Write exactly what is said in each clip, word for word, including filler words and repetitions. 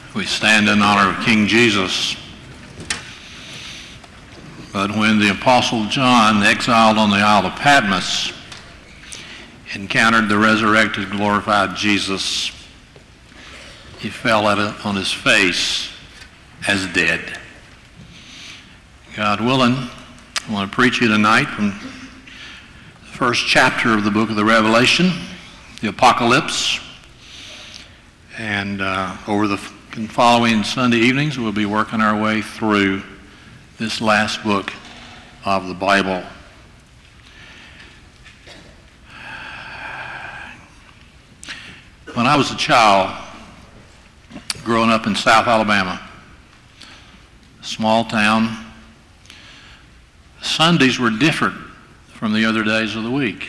We stand in honor of King Jesus. But when the Apostle John, exiled on the Isle of Patmos, encountered the resurrected, glorified Jesus, he fell at it on his face as dead. God willing, I want to preach you tonight from the first chapter of the book of the Revelation, the Apocalypse. And uh, over the following Sunday evenings, we'll be working our way through this last book of the Bible. When I was a child, growing up in South Alabama, a small town, Sundays were different from the other days of the week.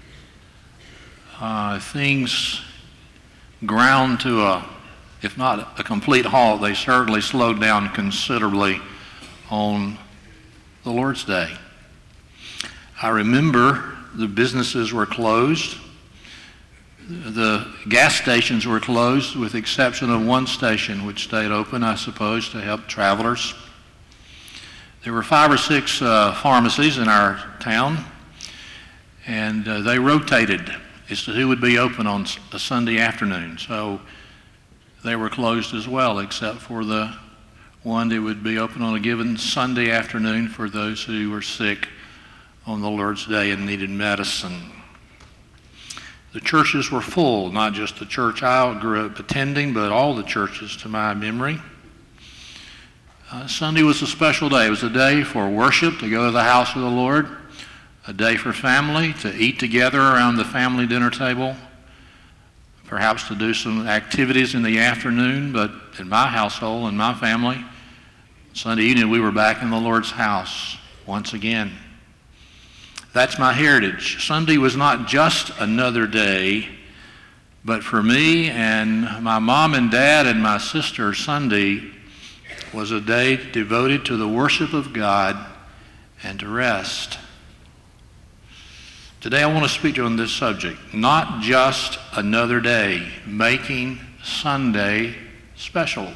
Uh, things ground to a, if not a complete halt, they certainly slowed down considerably on the Lord's Day. I remember the businesses were closed. The gas stations were closed with the exception of one station which stayed open, I suppose, to help travelers. There were five or six uh, pharmacies in our town, and uh, they rotated as to who would be open on a Sunday afternoon. So they were closed as well, except for the one that would be open on a given Sunday afternoon for those who were sick on the Lord's Day and needed medicine. The churches were full, not just the church I grew up attending, but all the churches to my memory. Uh, Sunday was a special day. It was a day for worship, to go to the house of the Lord, a day for family, to eat together around the family dinner table, perhaps to do some activities in the afternoon, but in my household, in my family, Sunday evening we were back in the Lord's house once again. That's my heritage. Sunday was not just another day, but for me and my mom and dad and my sister, Sunday was a day devoted to the worship of God and to rest. Today I want to speak to you on this subject, not just another day, making Sunday special.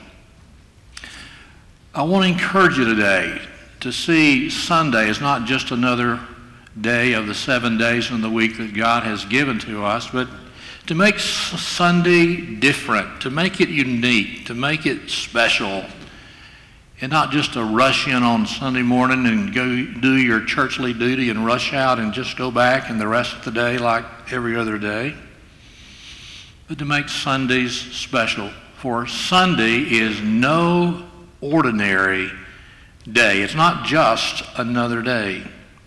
I want to encourage you today to see Sunday as not just another day of the seven days in the week that God has given to us, but to make Sunday different, to make it unique, to make it special, and not just to rush in on Sunday morning and go do your churchly duty and rush out and just go back and the rest of the day like every other day, but to make Sundays special. For Sunday is no ordinary day. It's not just another day.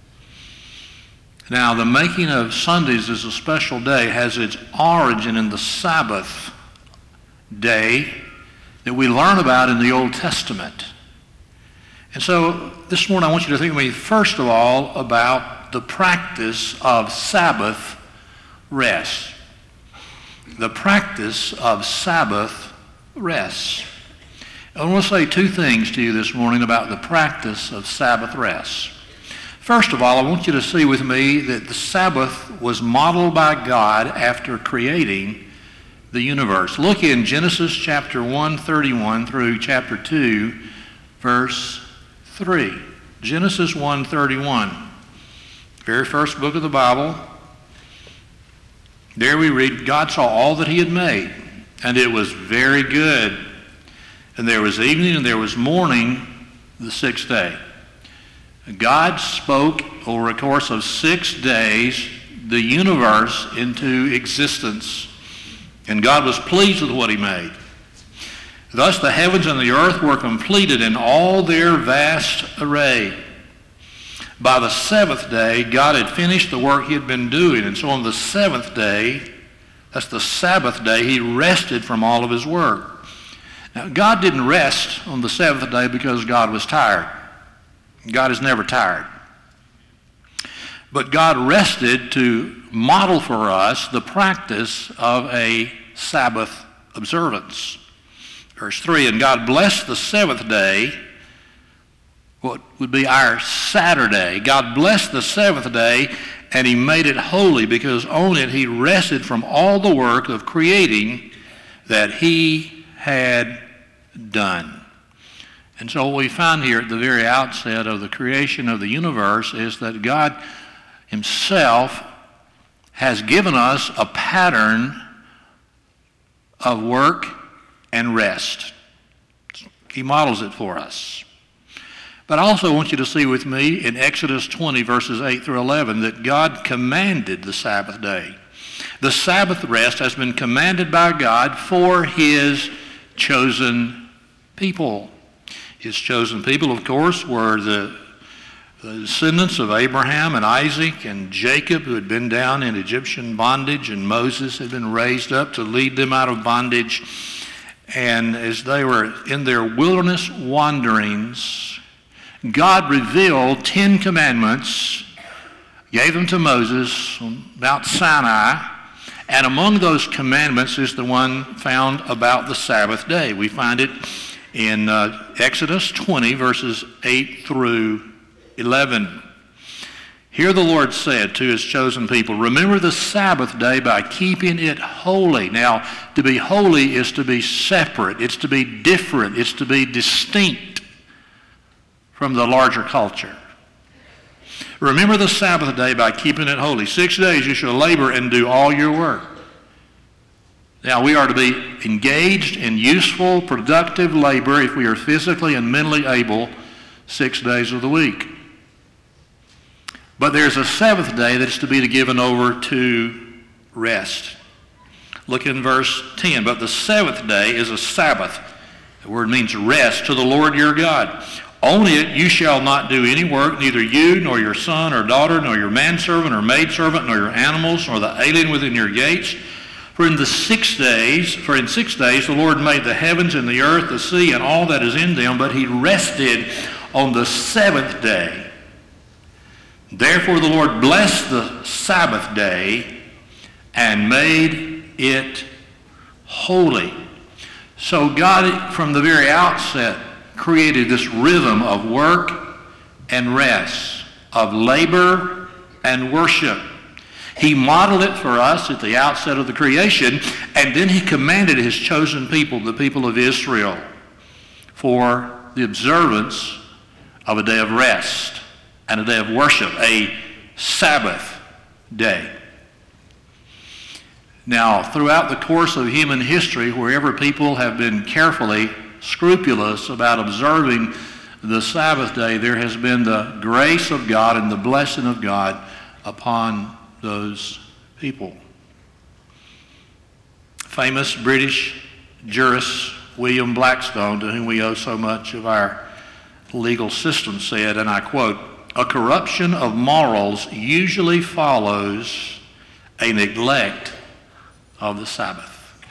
Now, the making of Sundays as a special day has its origin in the Sabbath day that we learn about in the Old Testament. And so this morning I want you to think with me first of all about the practice of Sabbath rest. The practice of Sabbath rest. I want to say two things to you this morning about the practice of Sabbath rest. First of all, I want you to see with me that the Sabbath was modeled by God after creating the universe. Look in Genesis chapter one thirty-one through chapter two, verse three. Genesis one thirty-one, very first book of the Bible. There we read, God saw all that he had made, and it was very good. And there was evening and there was morning the sixth day. God spoke over a course of six days the universe into existence, and God was pleased with what he made. Thus the heavens and the earth were completed in all their vast array. By the seventh day, God had finished the work he had been doing, and so on the seventh day, that's the Sabbath day, he rested from all of his work. Now, God didn't rest on the seventh day because God was tired. God is never tired. But God rested to model for us the practice of a Sabbath observance. Verse three, and God blessed the seventh day, what would be our Saturday. God blessed the seventh day, and he made it holy because on it he rested from all the work of creating that he had done. And so what we find here at the very outset of the creation of the universe is that God himself has given us a pattern of work and rest. He models it for us. But I also want you to see with me in Exodus twenty, verses eight through eleven, that God commanded the Sabbath day. The Sabbath rest has been commanded by God for his chosen people. His chosen people, of course, were the, the descendants of Abraham and Isaac and Jacob, who had been down in Egyptian bondage, and Moses had been raised up to lead them out of bondage. And as they were in their wilderness wanderings, God revealed Ten Commandments, gave them to Moses on Mount Sinai, and among those commandments is the one found about the Sabbath day. We find it in uh, Exodus twenty, verses eight through eleven. Here the Lord said to his chosen people, "Remember the Sabbath day by keeping it holy." Now, to be holy is to be separate. It's to be different. It's to be distinct from the larger culture. "Remember the Sabbath day by keeping it holy. Six days you shall labor and do all your work." Now, we are to be engaged in useful, productive labor if we are physically and mentally able six days of the week. But there's a seventh day that is to be given over to rest. Look in verse ten. "But the seventh day is a Sabbath." The word means rest to the Lord your God. "On it you shall not do any work, neither you, nor your son or daughter, nor your manservant or maidservant, nor your animals, nor the alien within your gates. For in the six days, for in six days the Lord made the heavens and the earth, the sea, and all that is in them, but he rested on the seventh day. Therefore the Lord blessed the Sabbath day and made it holy." So God, from the very outset, created this rhythm of work and rest, of labor and worship. He modeled it for us at the outset of the creation, and then he commanded his chosen people, the people of Israel, for the observance of a day of rest and a day of worship, a Sabbath day. Now, throughout the course of human history, wherever people have been carefully scrupulous about observing the Sabbath day, there has been the grace of God and the blessing of God upon those people. Famous British jurist William Blackstone, to whom we owe so much of our legal system, said, and I quote, "A corruption of morals usually follows a neglect of the Sabbath."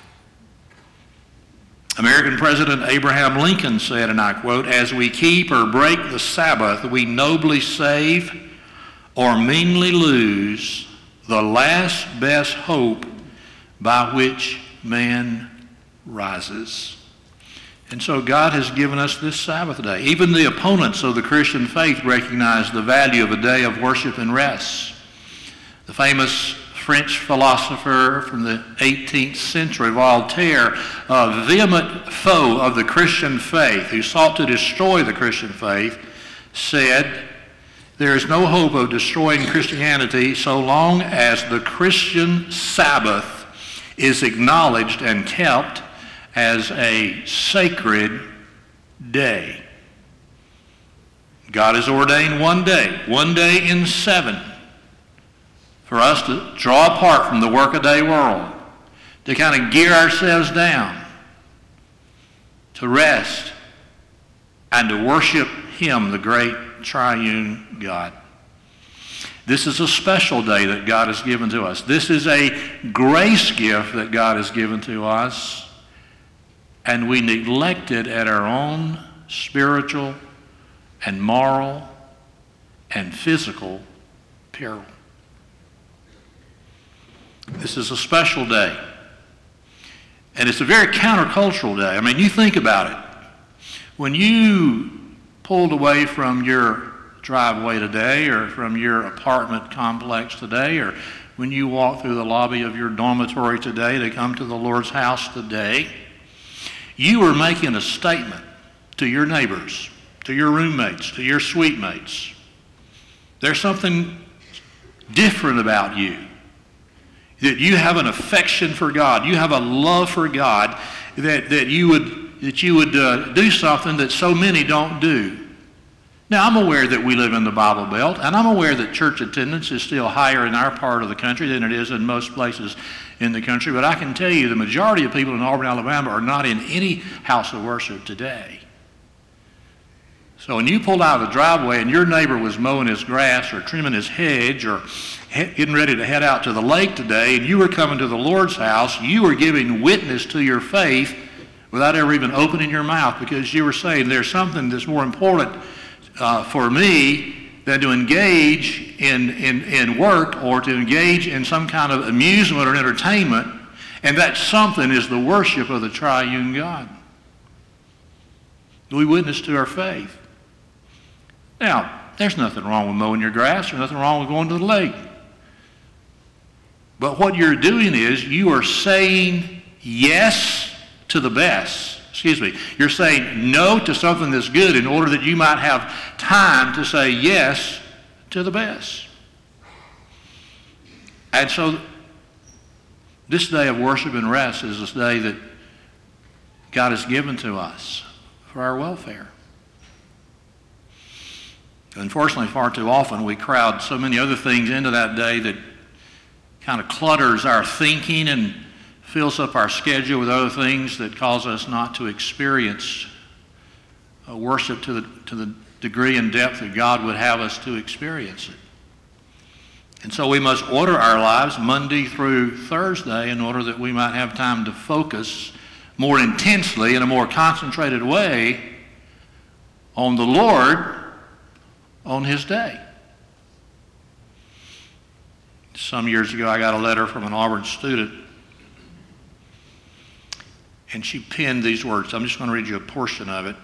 American President Abraham Lincoln said, and I quote, "As we keep or break the Sabbath, we nobly save or meanly lose the last best hope by which man rises." And so God has given us this Sabbath day. Even the opponents of the Christian faith recognize the value of a day of worship and rest. The famous French philosopher from the eighteenth century, Voltaire, a vehement foe of the Christian faith, who sought to destroy the Christian faith, said, "There is no hope of destroying Christianity so long as the Christian Sabbath is acknowledged and kept as a sacred day." God has ordained one day, one day in seven, for us to draw apart from the workaday world, to kind of gear ourselves down, to rest, and to worship him, the great triune God. This is a special day that God has given to us. This is a grace gift that God has given to us, and we neglect it at our own spiritual and moral and physical peril. This is a special day. And it's a very countercultural day. I mean, you think about it. When you pulled away from your driveway today, or from your apartment complex today, or when you walked through the lobby of your dormitory today to come to the Lord's house today, you are making a statement to your neighbors, to your roommates, to your suite mates. There's something different about you. That you have an affection for God. You have a love for God that, that you would, that you would uh, do something that so many don't do. Now, I'm aware that we live in the Bible Belt, and I'm aware that church attendance is still higher in our part of the country than it is in most places in the country. But I can tell you the majority of people in Auburn, Alabama are not in any house of worship today. So when you pulled out of the driveway and your neighbor was mowing his grass or trimming his hedge or getting ready to head out to the lake today, and you were coming to the Lord's house, you were giving witness to your faith without ever even opening your mouth, because you were saying there's something that's more important uh, for me than to engage in, in, in work or to engage in some kind of amusement or entertainment, and that something is the worship of the triune God. We witness to our faith. Now, there's nothing wrong with mowing your grass. There's nothing wrong with going to the lake. But what you're doing is you are saying yes to the best. Excuse me. You're saying no to something that's good in order that you might have time to say yes to the best. And so this day of worship and rest is this day that God has given to us for our welfare. Unfortunately, far too often we crowd so many other things into that day that kind of clutters our thinking and fills up our schedule with other things that cause us not to experience uh, worship to the, to the degree and depth that God would have us to experience it. And so we must order our lives Monday through Thursday in order that we might have time to focus more intensely in a more concentrated way on the Lord on his day. Some years ago, I got a letter from an Auburn student, and she penned these words. I'm just going to read you a portion of it.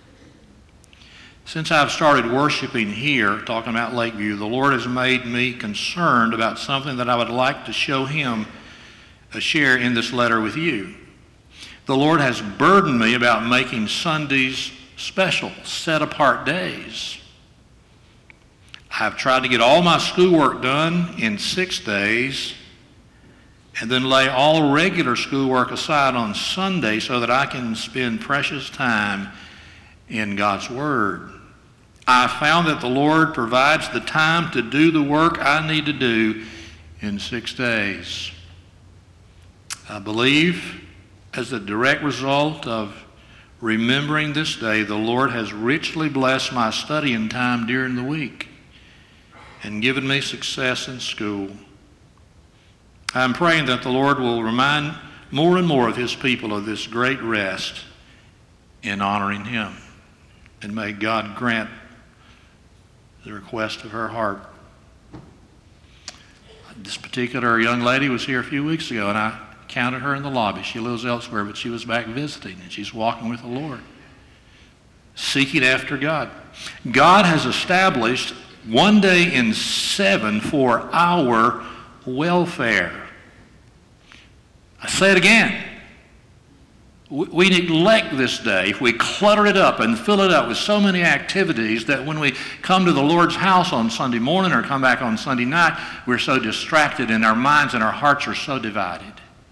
Since I've started worshiping here, talking about Lakeview, the Lord has made me concerned about something that I would like to show him, uh, share in this letter with you. The Lord has burdened me about making Sundays special, set-apart days. I've tried to get all my schoolwork done in six days and then lay all regular schoolwork aside on Sunday so that I can spend precious time in God's Word. I found that the Lord provides the time to do the work I need to do in six days. I believe as a direct result of remembering this day, the Lord has richly blessed my studying time during the week and given me success in school. I'm praying that the Lord will remind more and more of his people of this great rest in honoring him. And may God grant the request of her heart. This particular young lady was here a few weeks ago, and I counted her in the lobby. She lives elsewhere, but she was back visiting, and she's walking with the Lord, seeking after God. God has established one day in seven for our welfare. I say it again. We neglect this day. If we clutter it up and fill it up with so many activities that when we come to the Lord's house on Sunday morning or come back on Sunday night, we're so distracted and our minds and our hearts are so divided.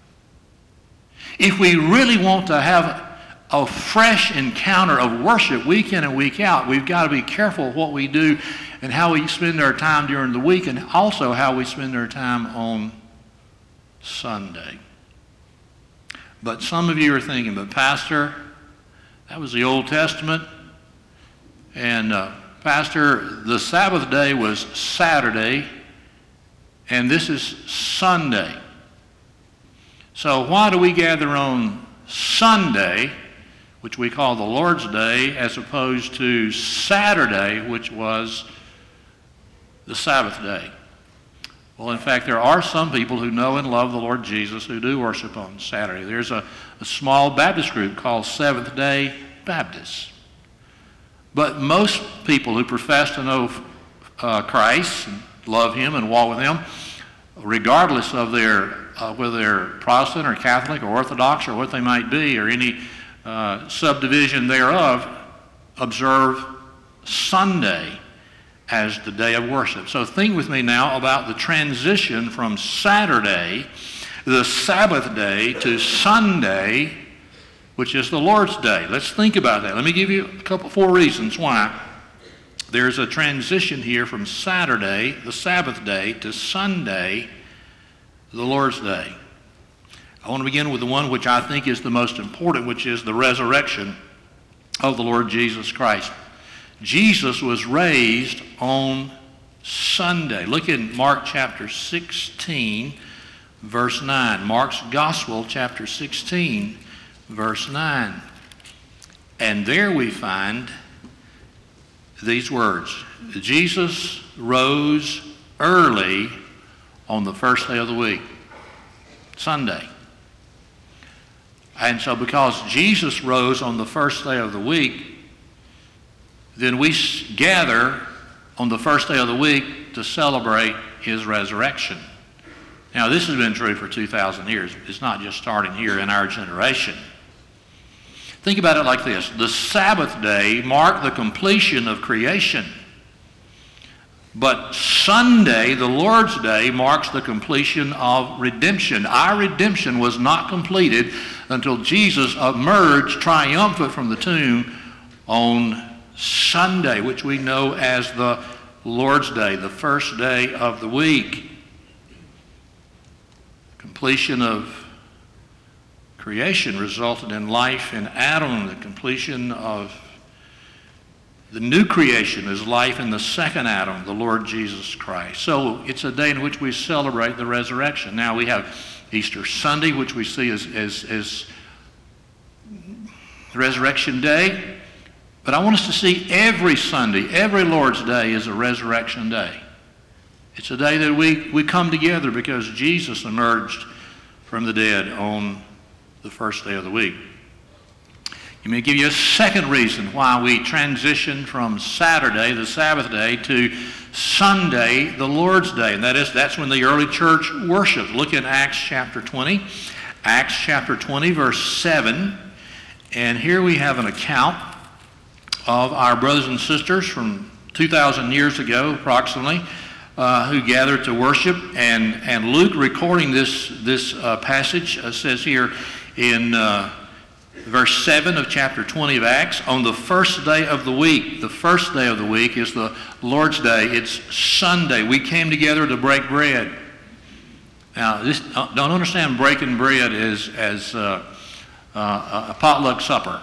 If we really want to have a fresh encounter of worship week in and week out, we've got to be careful what we do and how we spend our time during the week, and also how we spend our time on Sunday. But some of you are thinking, but Pastor, that was the Old Testament, and uh, Pastor, the Sabbath day was Saturday, and this is Sunday. So why do we gather on Sunday, which we call the Lord's Day, as opposed to Saturday, which was the Sabbath day? Well, in fact, there are some people who know and love the Lord Jesus who do worship on Saturday. There's a, a small Baptist group called Seventh-day Baptists. But most people who profess to know uh, Christ and love him and walk with him, regardless of their uh, whether they're Protestant or Catholic or Orthodox or what they might be, or any uh, subdivision thereof observe Sunday as the day of worship. So think with me now about the transition from Saturday, the Sabbath day, to Sunday, which is the Lord's Day. Let's think about that. Let me give you a couple, four reasons why there's a transition here from Saturday, the Sabbath day, to Sunday, the Lord's Day. I want to begin with the one which I think is the most important, which is the resurrection of the Lord Jesus Christ. Jesus was raised on Sunday. Look in Mark chapter sixteen, verse nine. Mark's Gospel, chapter sixteen, verse nine. And there we find these words. Jesus rose early on the first day of the week, Sunday. And so because Jesus rose on the first day of the week, then we gather on the first day of the week to celebrate his resurrection. Now, this has been true for two thousand years. It's not just starting here in our generation. Think about it like this. The Sabbath day marked the completion of creation. But Sunday, the Lord's Day, marks the completion of redemption. Our redemption was not completed until Jesus emerged triumphant from the tomb on Sunday, which we know as the Lord's Day, the first day of the week. Completion of creation resulted in life in Adam. The completion of the new creation is life in the second Adam, the Lord Jesus Christ. So it's a day in which we celebrate the resurrection. Now we have Easter Sunday, which we see as, as, as Resurrection Day. But I want us to see every Sunday, every Lord's Day is a resurrection day. It's a day that we, we come together because Jesus emerged from the dead on the first day of the week. Let me give you a second reason why we transition from Saturday, the Sabbath day, to Sunday, the Lord's Day. And that is, that's when the early church worshiped. Look in Acts chapter twenty. Acts chapter twenty, verse seven. And here we have an account of our brothers and sisters from two thousand years ago, approximately, uh, who gathered to worship. And, and Luke, recording this, this uh, passage, uh, says here in uh, verse seven of chapter twenty of Acts, on the first day of the week, the first day of the week is the Lord's Day. It's Sunday. We came together to break bread. Now, this, don't understand breaking bread as, as uh, uh, a potluck supper.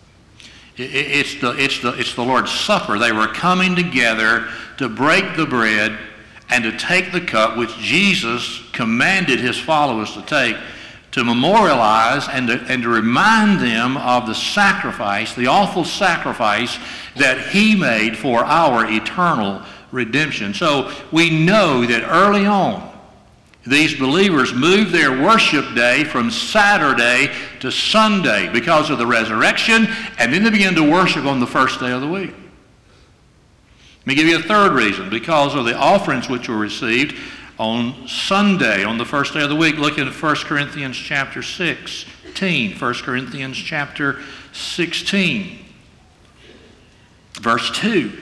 It's the, it's, the, it's the Lord's Supper. They were coming together to break the bread and to take the cup which Jesus commanded his followers to take, to memorialize and to, and to remind them of the sacrifice, the awful sacrifice that he made for our eternal redemption. So we know that early on, these believers moved their worship day from Saturday to Sunday because of the resurrection, and then they began to worship on the first day of the week. Let me give you a third reason. Because of the offerings which were received on Sunday, on the first day of the week. Look in First Corinthians chapter sixteen. First Corinthians chapter sixteen, verse two.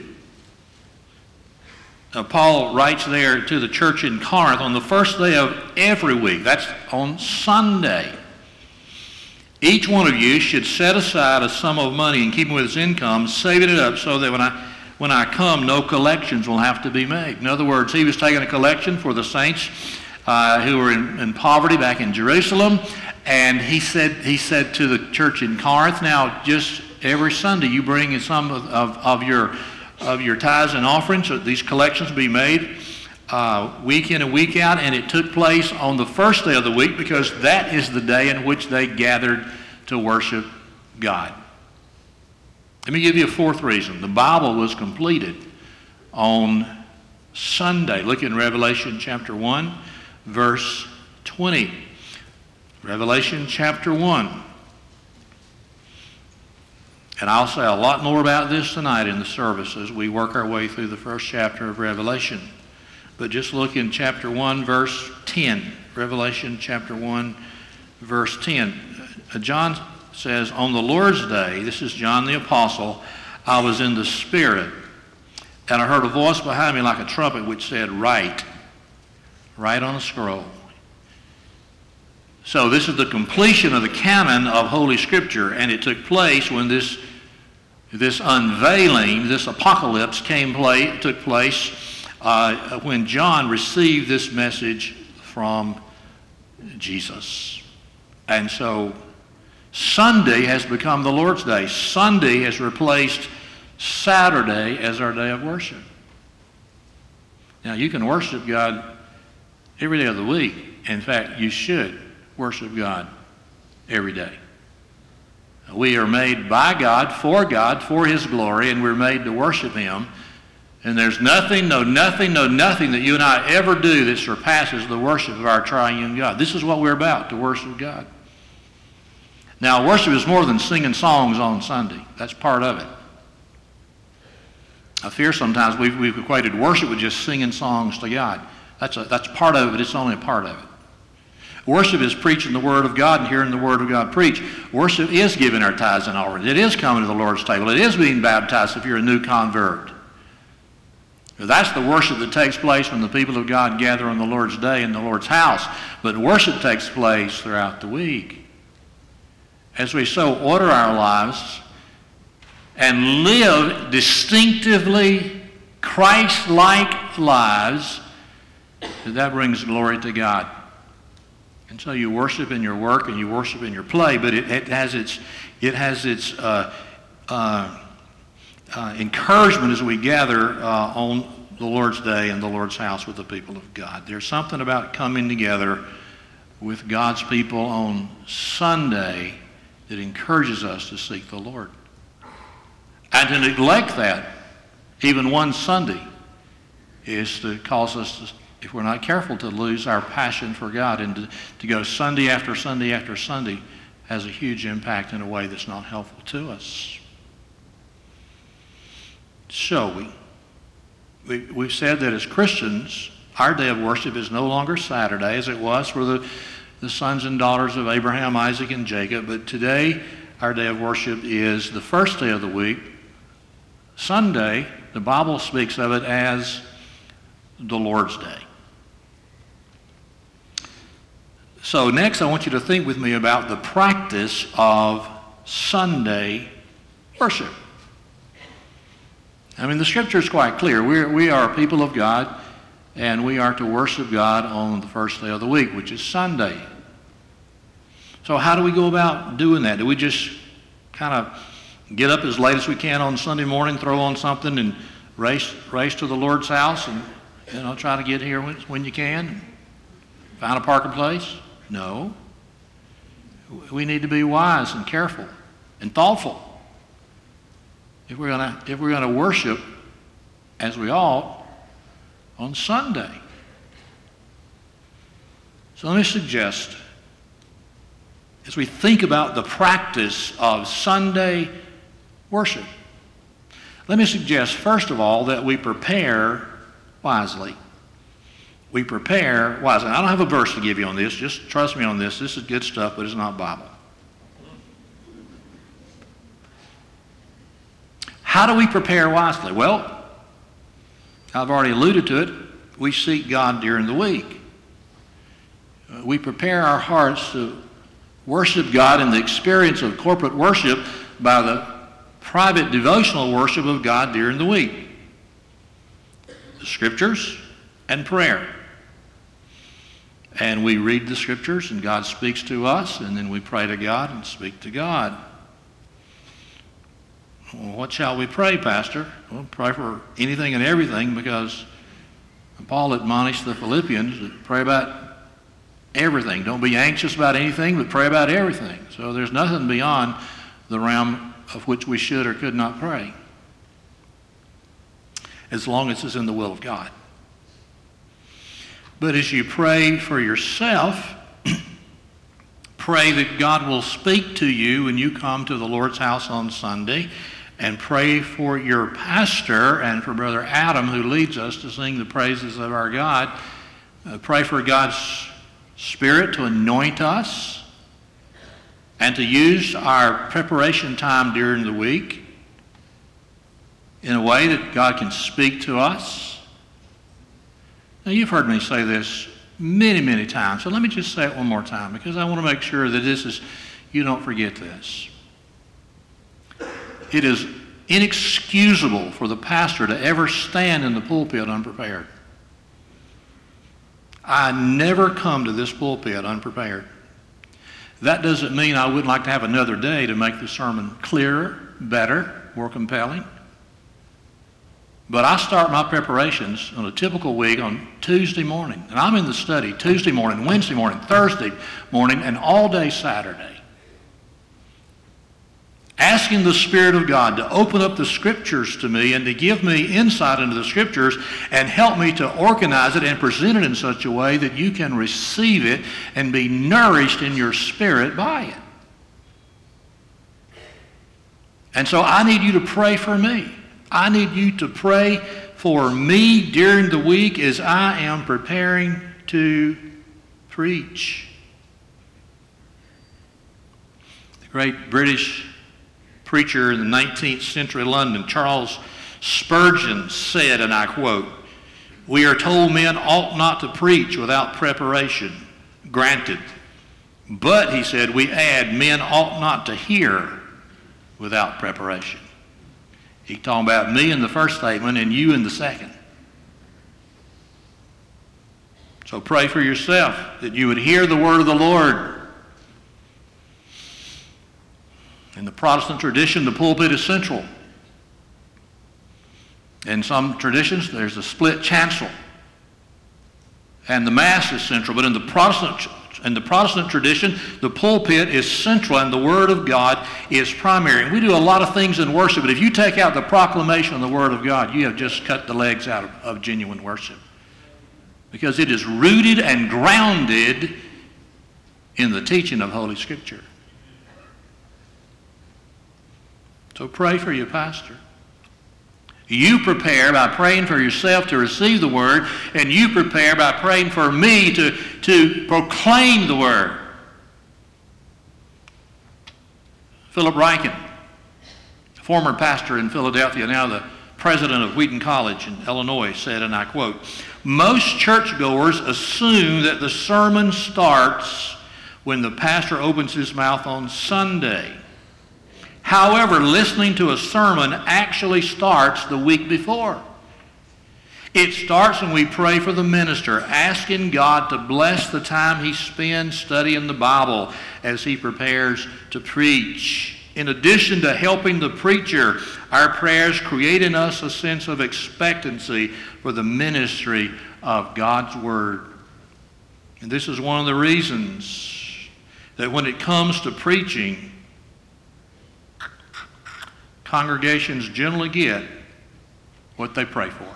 Now, Paul writes there to the church in Corinth, on the first day of every week, that's on Sunday, each one of you should set aside a sum of money in keeping with his income, saving it up so that when I when I come, no collections will have to be made. In other words, he was taking a collection for the saints uh, who were in, in poverty back in Jerusalem, and he said he said to the church in Corinth, now just every Sunday you bring in some of, of, of your of your tithes and offerings, so these collections be made uh, week in and week out, and it took place on the first day of the week because that is the day in which they gathered to worship God. Let me give you a fourth reason. The Bible was completed on Sunday. Look in Revelation chapter one, verse twenty. Revelation chapter one. And I'll say a lot more about this tonight in the service as we work our way through the first chapter of Revelation. But just look in chapter one, verse ten. Revelation chapter one, verse ten. John says, on the Lord's day, this is John the Apostle, I was in the Spirit, and I heard a voice behind me like a trumpet which said, write, write on a scroll. So this is the completion of the canon of Holy Scripture, and it took place when this, this unveiling, this apocalypse came play, took place uh, when John received this message from Jesus. And so Sunday has become the Lord's Day. Sunday has replaced Saturday as our day of worship. Now, you can worship God every day of the week. In fact, you should worship God every day. We are made by God, for God, for His glory, and we're made to worship Him. And there's nothing, no nothing, no nothing that you and I ever do that surpasses the worship of our triune God. This is what we're about, to worship God. Now, worship is more than singing songs on Sunday. That's part of it. I fear sometimes we've, we've equated worship with just singing songs to God. That's, a, that's part of it. It's only a part of it. Worship is preaching the Word of God and hearing the Word of God preach. Worship is giving our tithes and offerings. It is coming to the Lord's table. It is being baptized if you're a new convert. That's the worship that takes place when the people of God gather on the Lord's day in the Lord's house. But worship takes place throughout the week. As we so order our lives and live distinctively Christ-like lives, that brings glory to God. And so you worship in your work and you worship in your play, but it, it has its, it has its uh, uh, uh, encouragement as we gather uh, on the Lord's day in the Lord's house with the people of God. There's something about coming together with God's people on Sunday that encourages us to seek the Lord. And to neglect that, even one Sunday, is to cause us to, if we're not careful, to lose our passion for God. And to, to go Sunday after Sunday after Sunday has a huge impact in a way that's not helpful to us. So we, we, we've said that as Christians, our day of worship is no longer Saturday as it was for the, the sons and daughters of Abraham, Isaac, and Jacob. But today, our day of worship is the first day of the week. Sunday, the Bible speaks of it as the Lord's Day. So next, I want you to think with me about the practice of Sunday worship. I mean, the Scripture is quite clear. We're, we are people of God, and we are to worship God on the first day of the week, which is Sunday. So how do we go about doing that? Do we just kind of get up as late as we can on Sunday morning, throw on something, and race race to the Lord's house, and you know try to get here when, when you can, find a parking place? No. We need to be wise and careful and thoughtful if we're gonna if we're gonna worship as we ought on Sunday. So let me suggest, as we think about the practice of Sunday worship, let me suggest, first of all, that we prepare wisely. We prepare wisely. I don't have a verse to give you on this. Just trust me on this. This is good stuff, but it's not Bible. How do we prepare wisely? Well, I've already alluded to it. We seek God during the week. We prepare our hearts to worship God in the experience of corporate worship by the private devotional worship of God during the week. The Scriptures and prayer. And we read the Scriptures and God speaks to us, and then we pray to God and speak to God. Well, what shall we pray, Pastor? Well, pray for anything and everything, because Paul admonished the Philippians to pray about everything. Don't be anxious about anything, but pray about everything. So there's nothing beyond the realm of which we should or could not pray, as long as it's in the will of God. But as you pray for yourself, pray that God will speak to you when you come to the Lord's house on Sunday, and pray for your pastor and for Brother Adam, who leads us to sing the praises of our God. Uh, pray for God's Spirit to anoint us and to use our preparation time during the week in a way that God can speak to us. Now, you've heard me say this many, many times, so let me just say it one more time because I want to make sure that this is, you don't forget this. It is inexcusable for the pastor to ever stand in the pulpit unprepared. I never come to this pulpit unprepared. That doesn't mean I wouldn't like to have another day to make the sermon clearer, better, more compelling. But I start my preparations on a typical week on Tuesday morning. And I'm in the study Tuesday morning, Wednesday morning, Thursday morning, and all day Saturday. Asking the Spirit of God to open up the Scriptures to me and to give me insight into the Scriptures and help me to organize it and present it in such a way that you can receive it and be nourished in your spirit by it. And so I need you to pray for me. I need you to pray for me during the week as I am preparing to preach. The great British preacher in the nineteenth century London, Charles Spurgeon, said, and I quote, "We are told men ought not to preach without preparation. Granted. But," he said, "we add, men ought not to hear without preparation." He's talking about me in the first statement and you in the second. So pray for yourself that you would hear the word of the Lord. In the Protestant tradition, the pulpit is central. In some traditions, there's a split chancel. And the Mass is central. But in the Protestant in the Protestant tradition, the pulpit is central and the Word of God is primary. And we do a lot of things in worship, but if you take out the proclamation of the Word of God, you have just cut the legs out of, of genuine worship. Because it is rooted and grounded in the teaching of Holy Scripture. So pray for your pastor. You prepare by praying for yourself to receive the Word, and you prepare by praying for me to, to proclaim the Word. Philip Ryken, former pastor in Philadelphia, now the president of Wheaton College in Illinois, said, and I quote, "Most churchgoers assume that the sermon starts when the pastor opens his mouth on Sunday. However, listening to a sermon actually starts the week before. It starts when we pray for the minister, asking God to bless the time he spends studying the Bible as he prepares to preach. In addition to helping the preacher, our prayers create in us a sense of expectancy for the ministry of God's Word. And this is one of the reasons that when it comes to preaching, congregations generally get what they pray for.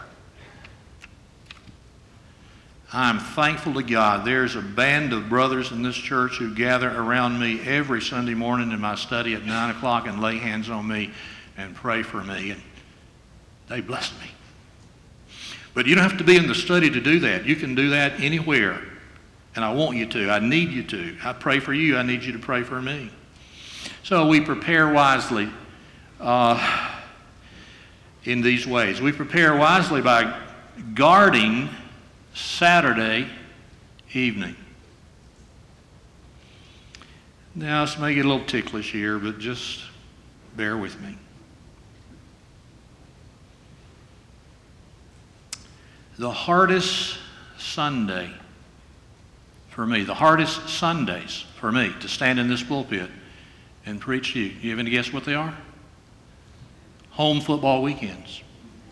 I'm thankful to God. There's a band of brothers in this church who gather around me every Sunday morning in my study at nine o'clock and lay hands on me and pray for me. And they bless me. But you don't have to be in the study to do that. You can do that anywhere. And I want you to. I need you to. I pray for you. I need you to pray for me. So we prepare wisely uh, in these ways. We prepare wisely by guarding Saturday evening. Now, this may get a little ticklish here, but just bear with me. The hardest Sunday for me, the hardest Sundays for me to stand in this pulpit and preach to you. You have any guess what they are? Home football weekends.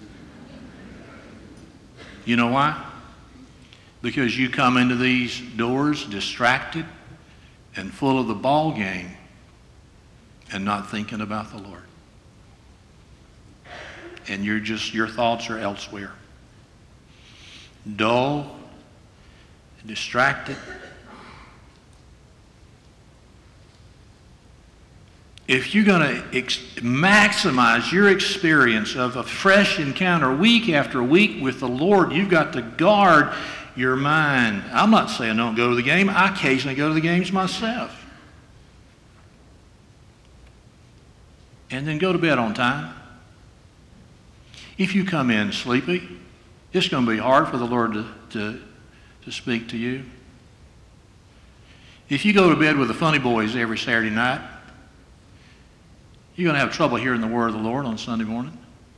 You know why? Because you come into these doors distracted and full of the ball game and not thinking about the Lord. And you're just, your thoughts are elsewhere. Dull, distracted. If you're going to ex- maximize your experience of a fresh encounter week after week with the Lord, you've got to guard your mind. I'm not saying don't go to the game. I occasionally go to the games myself. and then go to bed on time. If you come in sleepy, it's going to be hard for the Lord to, to, to speak to you. If you go to bed with the funny boys every Saturday night, you're going to have trouble hearing the word of the Lord on Sunday morning.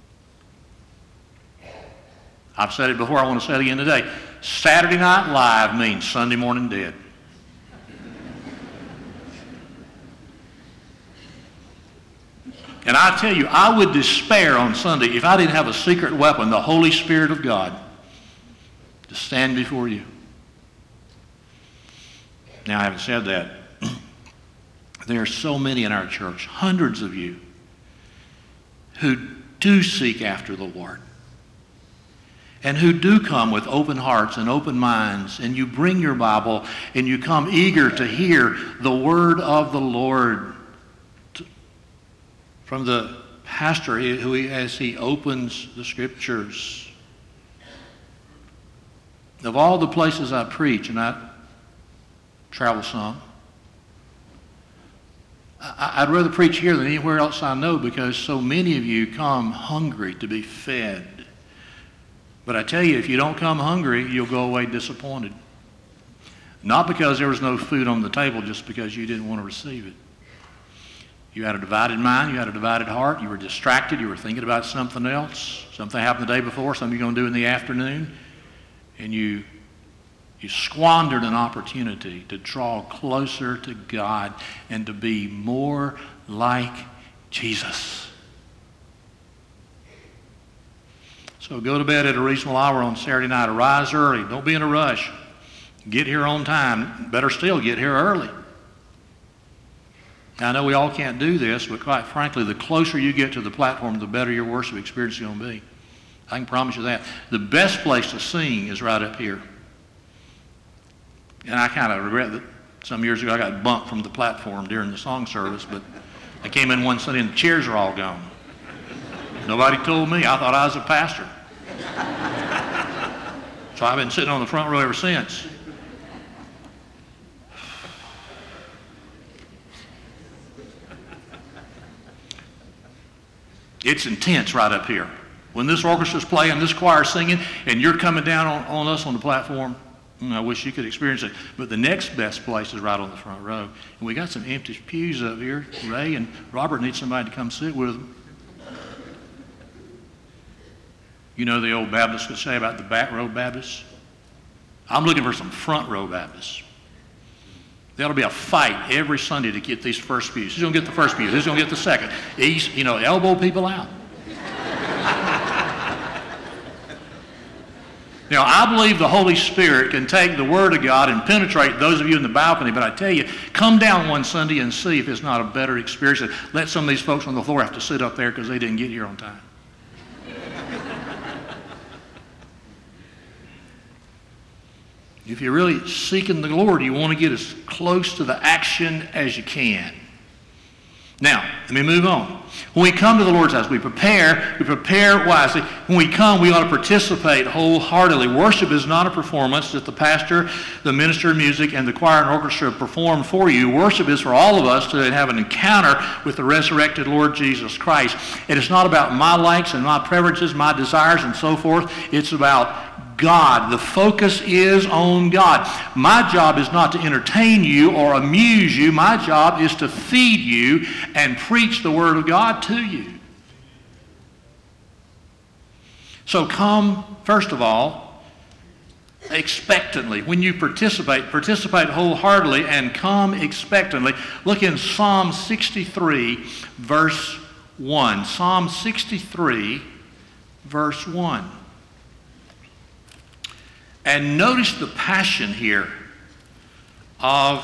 I've said it before, I want to say it again today. Saturday Night Live means Sunday morning dead. And I tell you, I would despair on Sunday if I didn't have a secret weapon, the Holy Spirit of God, to stand before you. Now, I haven't said that. There are so many in our church, hundreds of you, who do seek after the Lord and who do come with open hearts and open minds, and you bring your Bible and you come eager to hear the word of the Lord from the pastor who he, as he opens the Scriptures. Of all the places I preach, and I travel some, I'd rather preach here than anywhere else I know, because so many of you come hungry to be fed. But I tell you, if you don't come hungry, you'll go away disappointed. Not because there was no food on the table, just because you didn't want to receive it. You had a divided mind, you had a divided heart, you were distracted, you were thinking about something else. Something happened the day before, something you're going to do in the afternoon, and you You squandered an opportunity to draw closer to God and to be more like Jesus. So go to bed at a reasonable hour on Saturday night. Arise early. Don't be in a rush. Get here on time. Better still, get here early. Now, I know we all can't do this, but quite frankly, the closer you get to the platform, the better your worship experience is going to be. I can promise you that. The best place to sing is right up here. And I kind of regret that some years ago I got bumped from the platform during the song service, but I came in one Sunday and the chairs are all gone. Nobody told me. I thought I was a pastor. So I've been sitting on the front row ever since. It's intense right up here. When this orchestra's playing, this choir's singing, and you're coming down on, on us on the platform, I wish you could experience it. But the next best place is right on the front row. And we got some empty pews up here. Ray and Robert need somebody to come sit with them. You know the old Baptists could say about the back row Baptists? I'm looking for some front row Baptists. There'll be a fight every Sunday to get these first pews. Who's going to get the first pew? Who's going to get the second? East, you know, elbow people out. Now, I believe the Holy Spirit can take the Word of God and penetrate those of you in the balcony, but I tell you, come down one Sunday and see if it's not a better experience. Let some of these folks on the floor have to sit up there because they didn't get here on time. If you're really seeking the Lord, you want to get as close to the action as you can. Now, let me move on. When we come to the Lord's house, we prepare, we prepare wisely. When we come, we ought to participate wholeheartedly. Worship is not a performance that the pastor, the minister of music, and the choir and orchestra perform for you. Worship is for all of us to have an encounter with the resurrected Lord Jesus Christ. It is not about my likes and my preferences, my desires, and so forth. It's about God. The focus is on God. My job is not to entertain you or amuse you. My job is to feed you and preach the Word of God to you. So come, first of all, expectantly. When you participate, participate wholeheartedly and come expectantly. Look in Psalm sixty-three, verse one. Psalm sixty-three, verse one. And notice the passion here of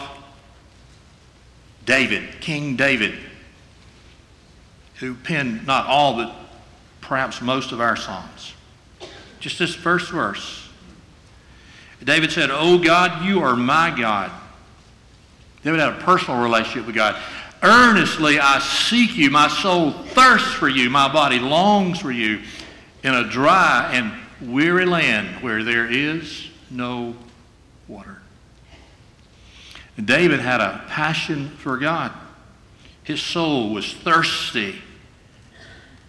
David, King David, who penned not all but perhaps most of our psalms. Just this first verse. David said, "O God, you are my God." David had a personal relationship with God. "Earnestly I seek you. My soul thirsts for you. My body longs for you in a dry and weary land where there is no water." And David had a passion for God. His soul was thirsty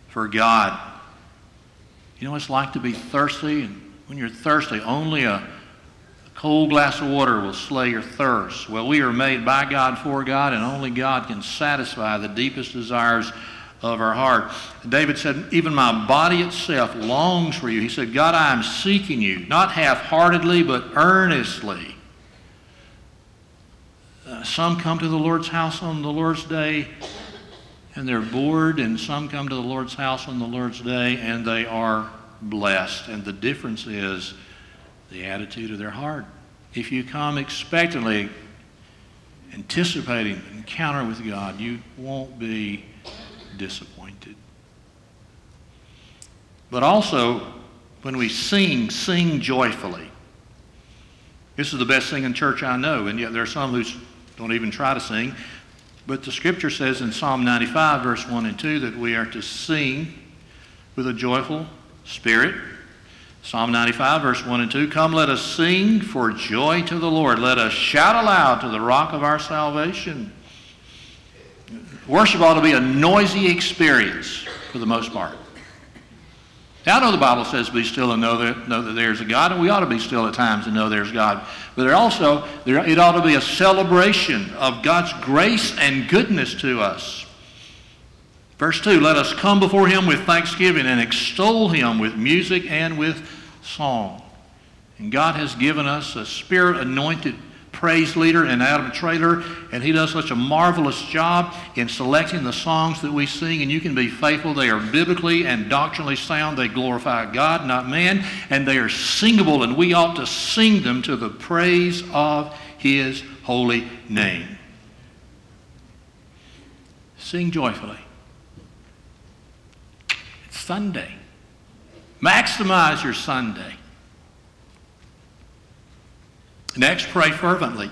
for God. You know what it's like to be thirsty? And when you're thirsty, only a cold glass of water will slay your thirst. Well, we are made by God for God, and only God can satisfy the deepest desires of our heart. David said, even my body itself longs for you. He said, God, I am seeking you, not half-heartedly, but earnestly. Uh, some come to the Lord's house on the Lord's day, and they're bored, and some come to the Lord's house on the Lord's day, and they are blessed. And the difference is the attitude of their heart. If you come expectantly, anticipating an encounter with God, you won't be disappointed. But also, when we sing, sing joyfully. This is the best singing church I know, and yet there are some who don't even try to sing. But the scripture says in Psalm ninety-five, verse one and two, that we are to sing with a joyful spirit. Psalm ninety-five, verse one and two, come, let us sing for joy to the Lord. Let us shout aloud to the rock of our salvation. Worship ought to be a noisy experience for the most part. Now, I know the Bible says be still and know that, know that there's a God, and we ought to be still at times and know there's God. But there also, there, it ought to be a celebration of God's grace and goodness to us. Verse two, let us come before him with thanksgiving and extol him with music and with song. And God has given us a Spirit-anointed praise leader in Adam Traylor, and he does such a marvelous job in selecting the songs that we sing, and you can be faithful. They are biblically and doctrinally sound. They glorify God, not man, and they are singable, and we ought to sing them to the praise of his holy name. Sing joyfully. It's Sunday. Maximize your Sunday. Next, pray fervently.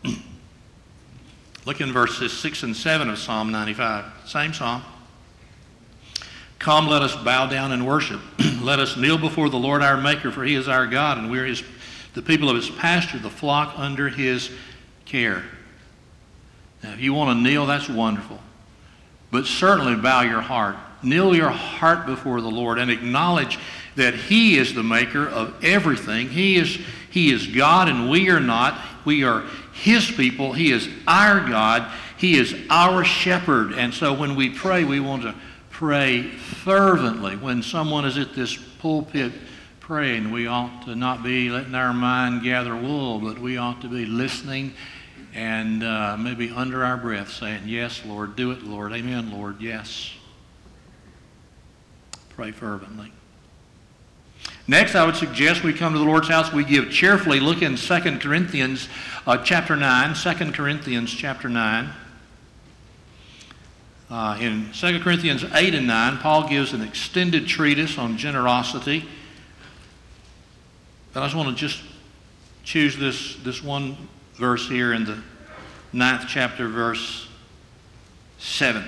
Look in verses six and seven of Psalm ninety-five. Same psalm. Come, let us bow down and worship. Let us kneel before the Lord our Maker, for he is our God, and we are his, the people of his pasture, the flock under his care. Now, if you want to kneel, that's wonderful. But certainly bow your heart. Kneel your heart before the Lord and acknowledge that he is the maker of everything. He is He is God and we are not. We are his people. He is our God. He is our shepherd. And so when we pray, we want to pray fervently. When someone is at this pulpit praying, we ought to not be letting our mind gather wool, but we ought to be listening and uh, maybe under our breath saying, yes, Lord, do it, Lord. Amen, Lord, yes. Pray fervently. Next, I would suggest we come to the Lord's house, we give cheerfully. Look in Second Corinthians uh, chapter nine. Second Corinthians chapter nine. Uh, in Second Corinthians eight and nine, Paul gives an extended treatise on generosity. But I just want to just choose this, this one verse here in the ninth chapter, verse seven.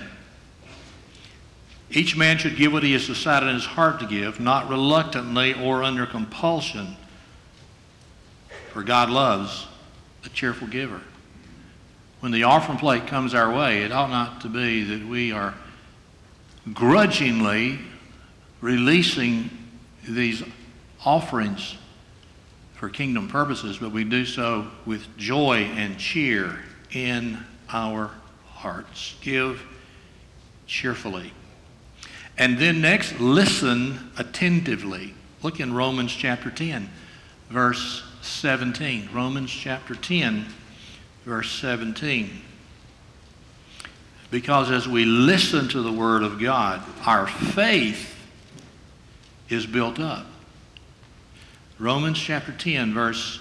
Each man should give what he has decided in his heart to give, not reluctantly or under compulsion, for God loves a cheerful giver. When the offering plate comes our way, it ought not to be that we are grudgingly releasing these offerings for kingdom purposes, but we do so with joy and cheer in our hearts. Give cheerfully. And then next, listen attentively. Look in Romans chapter ten, verse seventeen. Romans chapter ten, verse seventeen. Because as we listen to the Word of God, our faith is built up. Romans chapter ten, verse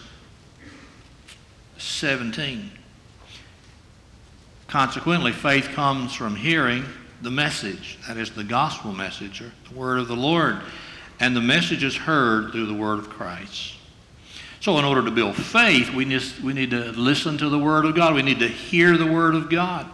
seventeen. Consequently, faith comes from hearing the message, that is the gospel message, or the word of the Lord. And the message is heard through the word of Christ. So in order to build faith, we need, we need to listen to the word of God. We need to hear the word of God.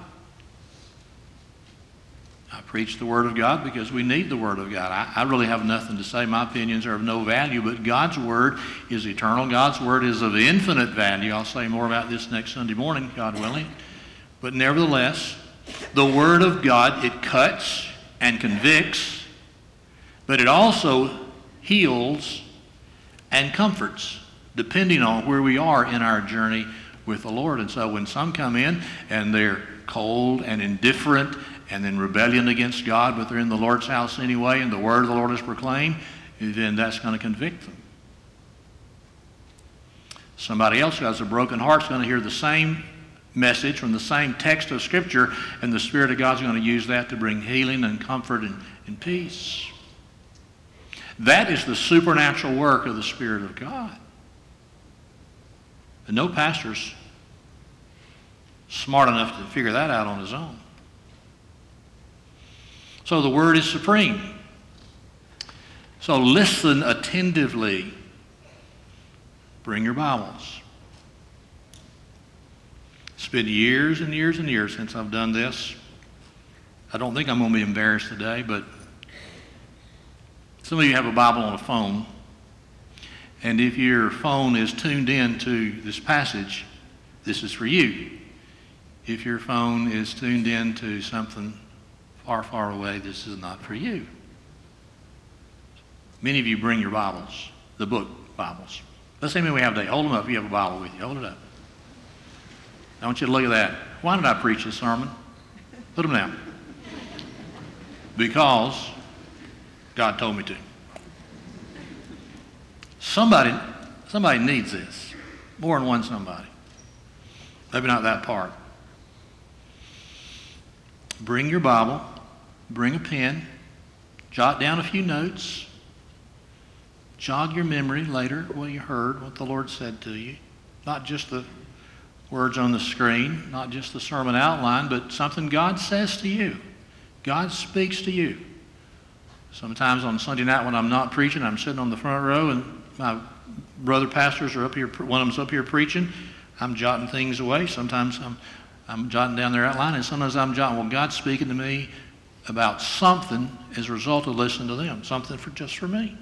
I preach the word of God because we need the word of God. I, I really have nothing to say. My opinions are of no value, but God's word is eternal. God's word is of infinite value. I'll say more about this next Sunday morning, God willing. But nevertheless, the word of God, it cuts and convicts But it also heals and comforts, depending on where we are in our journey with the Lord. And so when some come in and they're cold and indifferent and in rebellion against God, but they're in the Lord's house anyway, and the word of the Lord is proclaimed, then that's going to convict them. Somebody else who has a broken heart is going to hear the same message from the same text of Scripture, and the Spirit of God is going to use that to bring healing and comfort and, and peace. That is the supernatural work of the Spirit of God. And no pastor's smart enough to figure that out on his own. So the Word is supreme. So listen attentively. Bring your Bibles. It's been years and years and years since I've done this. I don't think I'm going to be embarrassed today, but some of you have a Bible on a phone, and if your phone is tuned in to this passage, this is for you. If your phone is tuned in to something far, far away, this is not for you. Many of you bring your Bibles, the book Bibles. Let's say we have today. Hold them up if you have a Bible with you. Hold it up. I want you to look at that. Why did I preach this sermon? Put them down. Because God told me to. Somebody, somebody needs this. More than one somebody. Maybe not that part. Bring your Bible. Bring a pen. Jot down a few notes. Jog your memory later, what you heard, what the Lord said to you. Not just the words on the screen, not just the sermon outline, but something God says to you. God speaks to you. Sometimes on Sunday night when I'm not preaching, I'm sitting on the front row and my brother pastors are up here, one of them's up here preaching. I'm jotting things away. Sometimes I'm, I'm jotting down their outline, and sometimes I'm jotting, well, God's speaking to me about something as a result of listening to them, something for just for me.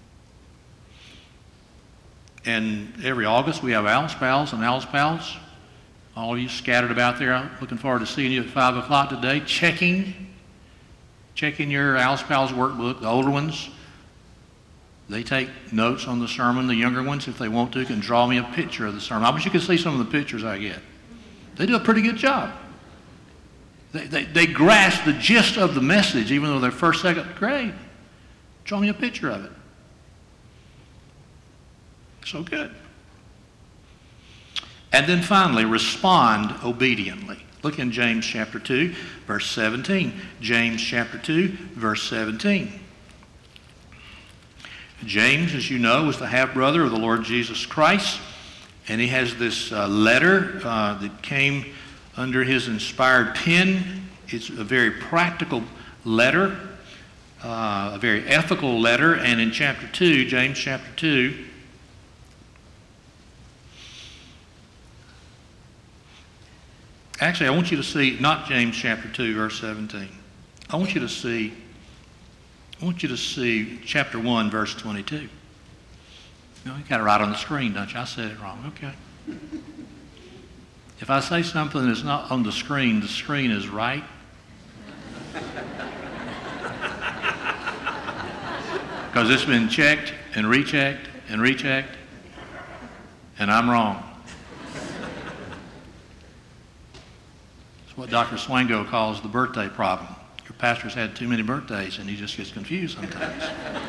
And every August we have Alice Pals and Alice Pals. All of you scattered about there. I'm looking forward to seeing you at five o'clock today. Checking, checking your Alice Pals workbook. The older ones, they take notes on the sermon. The younger ones, if they want to, can draw me a picture of the sermon. I wish you could see some of the pictures I get. They do a pretty good job. They, they, they grasp the gist of the message, even though they're first, second grade. Draw me a picture of it. So good. And then finally, respond obediently. Look in James chapter two, verse seventeen. James chapter two, verse seventeen. James, as you know, was the half-brother of the Lord Jesus Christ. And he has this uh, letter uh, that came under his inspired pen. It's a very practical letter, uh, a very ethical letter. And in chapter two, James chapter two, actually, I want you to see, not James chapter two, verse seventeen. I want you to see, I want you to see chapter one, verse twenty-two. You know, you got it right on the screen, don't you? I said it wrong. Okay. If I say something that's not on the screen, the screen is right. Because it's been checked and rechecked and rechecked, and I'm wrong. What Doctor Swango calls the birthday problem. Your pastor's had too many birthdays and he just gets confused sometimes.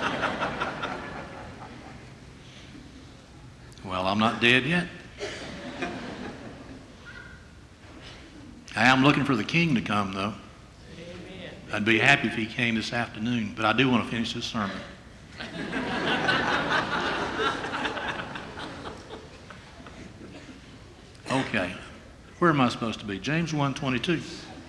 Well, I'm not dead yet. I am looking for the king to come, though. Amen. I'd be happy if he came this afternoon, but I do want to finish this sermon. Okay. Where am I supposed to be? James one twenty-two.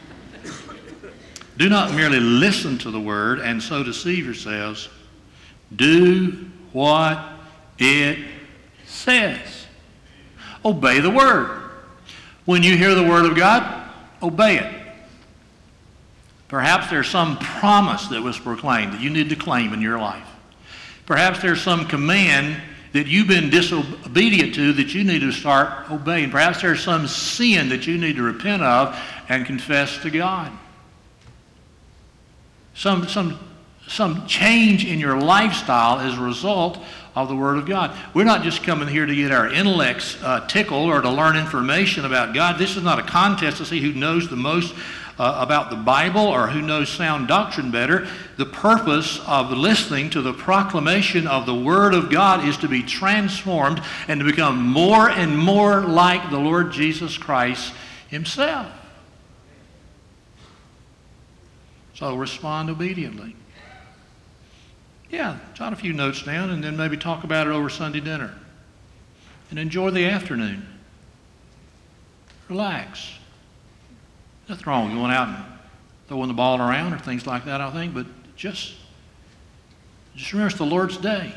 Do not merely listen to the word and so deceive yourselves. Do what it says. Obey the word. When you hear the word of God, obey it. Perhaps there's some promise that was proclaimed that you need to claim in your life. Perhaps there's some command that you've been disobedient to that you need to start obeying. Perhaps there's some sin that you need to repent of and confess to God. Some, some some change in your lifestyle as a result of the Word of God. We're not just coming here to get our intellects uh, tickled or to learn information about God. This is not a contest to see who knows the most uh, about the Bible or who knows sound doctrine better. The purpose of listening to the proclamation of the Word of God is to be transformed and to become more and more like the Lord Jesus Christ Himself. So respond obediently. Yeah, jot a few notes down and then maybe talk about it over Sunday dinner. And enjoy the afternoon. Relax. Nothing wrong with going out and throwing the ball around or things like that, I think, but just, just remember it's the Lord's day.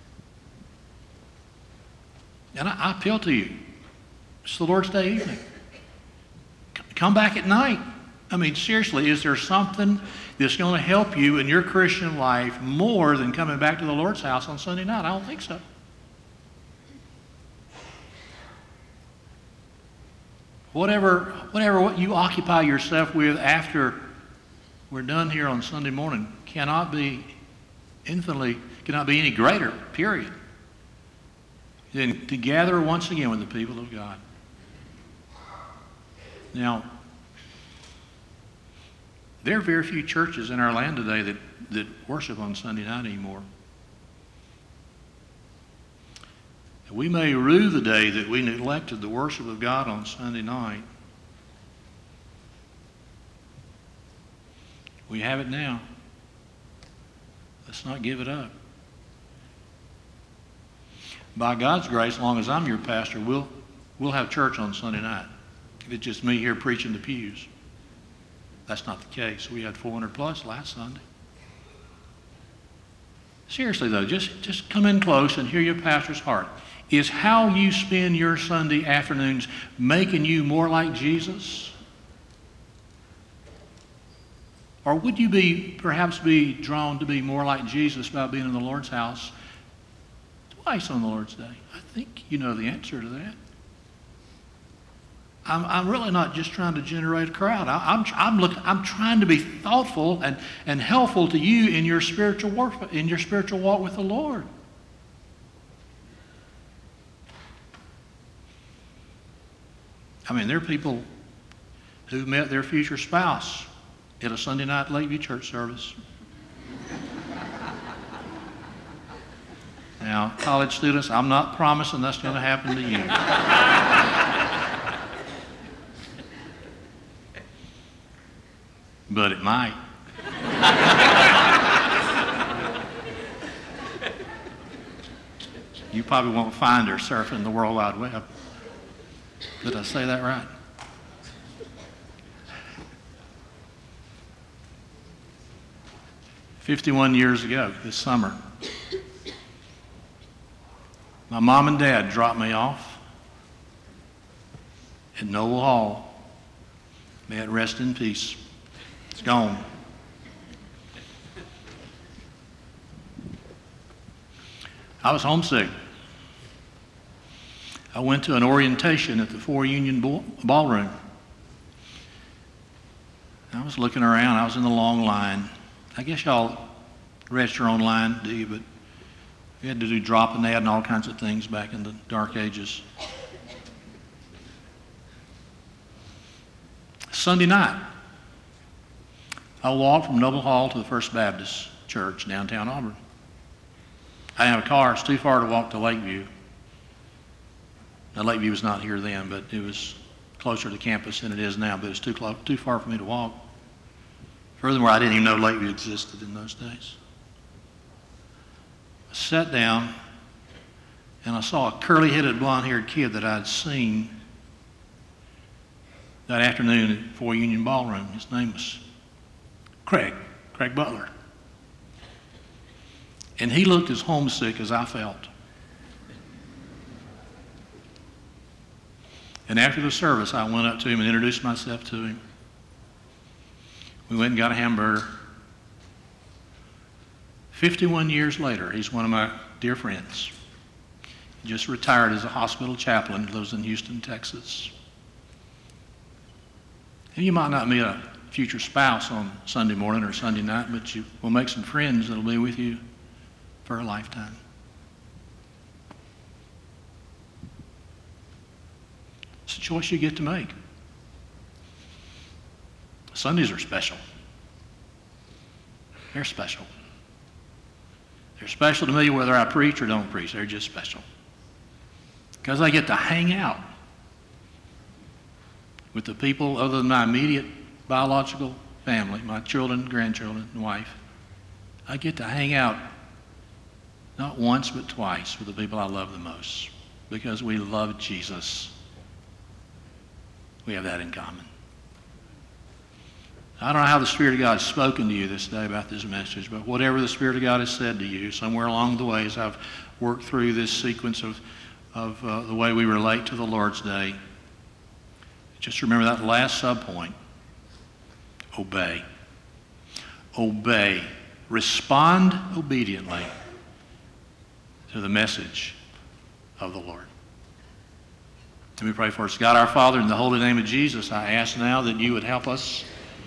And I, I appeal to you. It's the Lord's day evening. Come back at night. I mean, seriously, is there something that's going to help you in your Christian life more than coming back to the Lord's house on Sunday night? I don't think so. Whatever, whatever what you occupy yourself with after we're done here on Sunday morning cannot be infinitely, cannot be any greater, period, than to gather once again with the people of God. Now, there are very few churches in our land today that, that worship on Sunday night anymore. We may rue the day that we neglected the worship of God on Sunday night. We have it now. Let's not give it up. By God's grace, as long as I'm your pastor, we'll, we'll have church on Sunday night. If it's just me here preaching the pews. That's not the case. We had four hundred plus last Sunday. Seriously, though, just, just come in close and hear your pastor's heart. Is how you spend your Sunday afternoons making you more like Jesus? Or would you be perhaps be drawn to be more like Jesus by being in the Lord's house twice on the Lord's day? I think you know the answer to that. I'm, I'm really not just trying to generate a crowd. I, I'm, I'm, look, I'm trying to be thoughtful and, and helpful to you in your spiritual work, in your spiritual walk with the Lord. I mean, there are people who met their future spouse at a Sunday night Lakeview church service. Now, college students, I'm not promising that's going to happen to you. But it might. You probably won't find her surfing the World Wide Web. Did I say that right? fifty-one years ago this summer, my mom and dad dropped me off at Noble Hall. May it rest in peace. It's gone. I was homesick. I went to an orientation at the Four Union Ballroom. I was looking around. I was in the long line. I guess y'all register online, do you? But we had to do drop and add and all kinds of things back in the dark ages. Sunday night, I walked from Noble Hall to the First Baptist Church, downtown Auburn. I didn't have a car. It's too far to walk to Lakeview. Now, Lakeview was not here then, but it was closer to campus than it is now, but it's too close, too far for me to walk. Furthermore, I didn't even know Lakeview existed in those days. I sat down, and I saw a curly-headed, blonde-haired kid that I'd seen that afternoon at Four Union Ballroom. His name was Craig, Craig Butler. And he looked as homesick as I felt. And after the service, I went up to him and introduced myself to him. We went and got a hamburger. fifty-one years later, he's one of my dear friends. He just retired as a hospital chaplain. He lives in Houston, Texas. And you might not meet a future spouse on Sunday morning or Sunday night, but you will make some friends that will be with you for a lifetime. It's a choice you get to make. Sundays are special. They're special. They're special to me whether I preach or don't preach. They're just special. Because I get to hang out with the people other than my immediate biological family, my children, grandchildren, and wife. I get to hang out not once but twice with the people I love the most because we love Jesus. We have that in common. I don't know how the Spirit of God has spoken to you this day about this message, but whatever the Spirit of God has said to you, somewhere along the way as I've worked through this sequence of, of uh, the way we relate to the Lord's Day, just remember that last subpoint. Obey. Obey. Respond obediently to the message of the Lord. Let me pray for us. God our Father, in the holy name of Jesus, I ask now that you would help us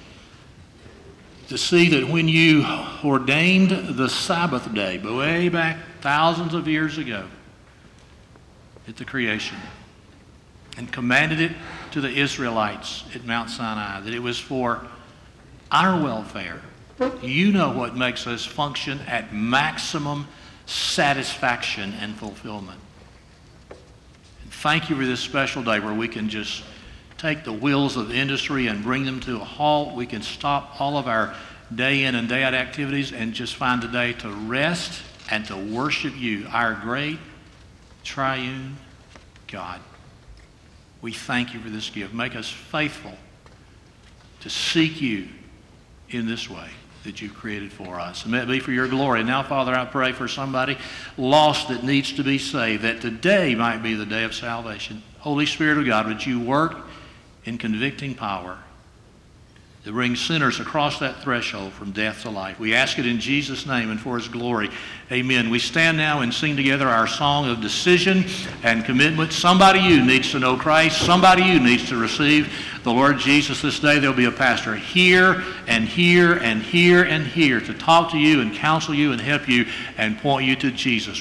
to see that when you ordained the Sabbath day, way back thousands of years ago at the creation, and commanded it to the Israelites at Mount Sinai, that it was for our welfare. You know what makes us function at maximum satisfaction and fulfillment. And thank you for this special day where we can just take the wheels of industry and bring them to a halt. We can stop all of our day in and day out activities and just find a day to rest and to worship you, our great triune God. We thank you for this gift. Make us faithful to seek you in this way that you've created for us. And may it be for your glory. Now, Father, I pray for somebody lost that needs to be saved, that today might be the day of salvation. Holy Spirit of God, would you work in convicting power to bring sinners across that threshold from death to life. We ask it in Jesus' name and for his glory. Amen. We stand now and sing together our song of decision and commitment. Somebody you needs to know Christ. Somebody you needs to receive the Lord Jesus this day. There'll be a pastor here and here and here and here to talk to you and counsel you and help you and point you to Jesus.